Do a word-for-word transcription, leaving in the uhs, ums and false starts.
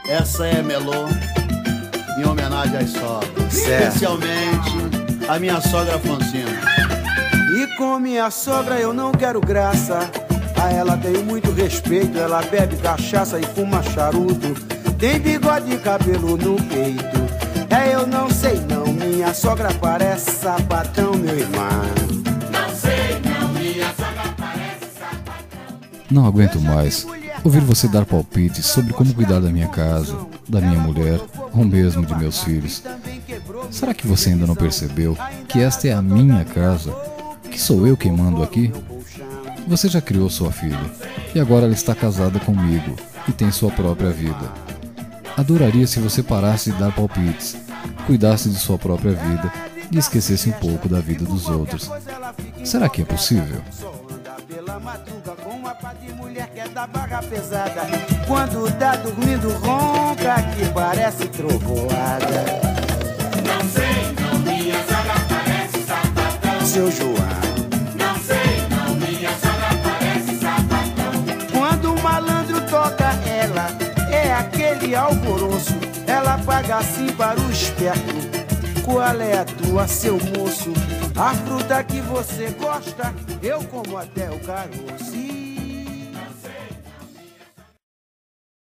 Essa é Melô, em homenagem às sogras, certo. Especialmente a minha sogra Afonsina. E com minha sogra eu não quero graça, a ela tenho muito respeito. Ela bebe cachaça e fuma charuto, tem bigode e cabelo no peito. É, eu não sei não, minha sogra parece sapatão, meu irmão. Não sei não, minha sogra parece sapatão. Não aguento mais ouvir você dar palpites sobre como cuidar da minha casa, da minha mulher, ou mesmo de meus filhos. Será que você ainda não percebeu que esta é a minha casa, que sou eu quem mando aqui? Você já criou sua filha, e agora ela está casada comigo e tem sua própria vida. Adoraria se você parasse de dar palpites, cuidasse de sua própria vida e esquecesse um pouco da vida dos outros. Será que é possível? Quando tá dormindo ronca que parece trovoada. Não sei não, minha sogra parece sapatão. Seu João. Não sei não, minha sogra parece sapatão. Quando o malandro toca ela, é aquele alvoroço. Ela paga assim para o esperto. Qual é a tua, seu moço? A fruta que você gosta, eu como até o caroço.